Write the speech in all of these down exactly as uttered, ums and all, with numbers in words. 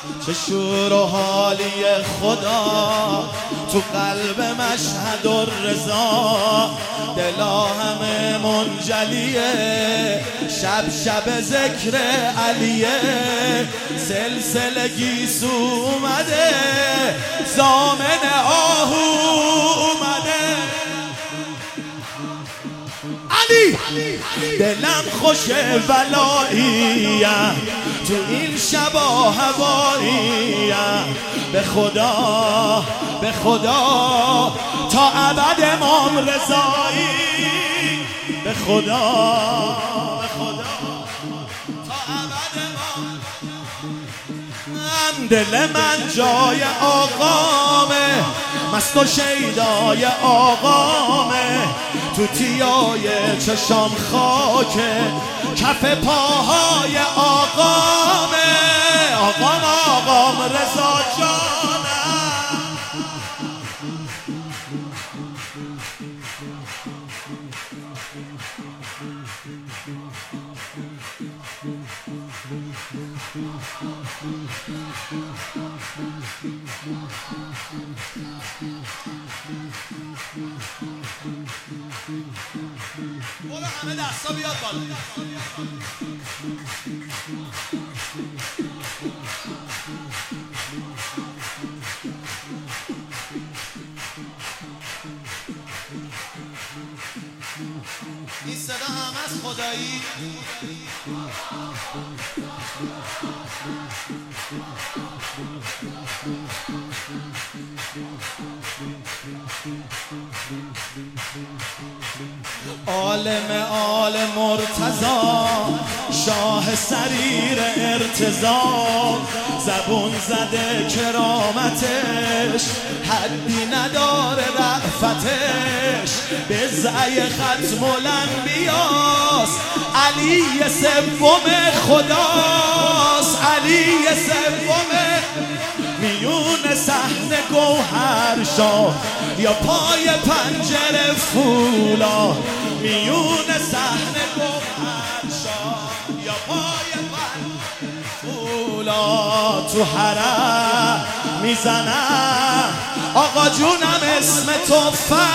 چه شور و حالی خدا تو قلب مشهد الرضا، دلا همه منجلیه، شب شب ذکر علیه، سلسله گیسو اومده، زامن آهو اومده. علی دلم خوشه ولاییم، تو این شبا هواییم، به خدا به خدا تا ابد امام رضایی، به خدا به خدا تا ابد امام. من دل من جای آقامه، مست و شیدای آقامه، تو تیای چشام خاکه، کف پاهای آقامه، آقام آقام رضا جانم. بولا همه دستا بیاد بالا. این صدا هم از خدایی. عالم آل مرتضی، شاه سریر ارتضا، زبون زده کرامتش، حدی نداره رأفتش، بضعه ختم الانبیاس، علی سوم خداست، علی سوم. میون صحن گوهر شاه یا پای پنجره فولا، میون صحن گوهر شاه یا پای پنجره فولا، تو حرم میزنم آقا جونم اسم تو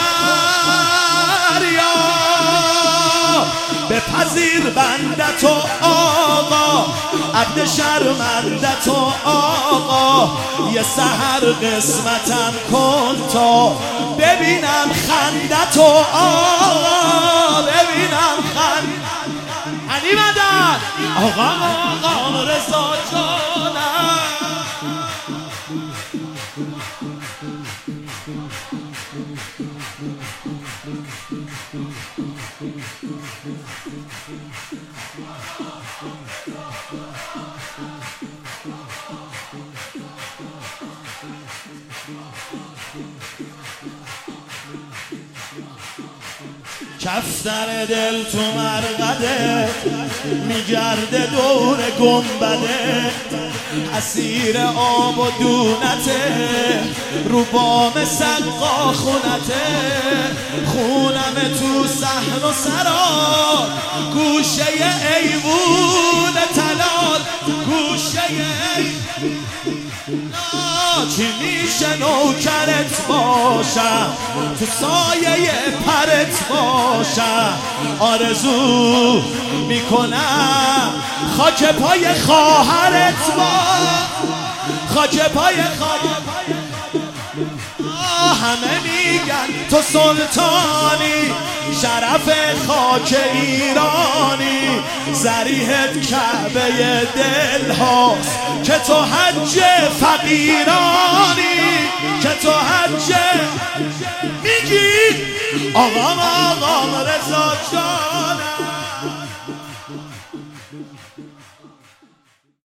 فریاد، بپذیر بندت و آقا، عبد شرمندت و آقا، یه سحر قسمتم کن تا ببینم خندت و آقا، ببینم خند. علی مدد آقا آقا رضا جانم. کفتر دل تو مرقده، میگرده دور گنبده، اسیر آب و دونته، رو بام سقا خونته، خونم تو صحن و سرار، گوشه ایوون تلال، گوشه ایوون. چی میشه نوکرت باشم، تو سایه پرت باشم، آرزو میکنم خاک پای خواهرت باشم، خاک پای خواهرت. همه میگن تو سلطانی، شرف خاک ایرانی، ذریحت کعبه دل هاست، که تو حج فقیرانی، که تو حج. میگی آقام آقام رضا جانم.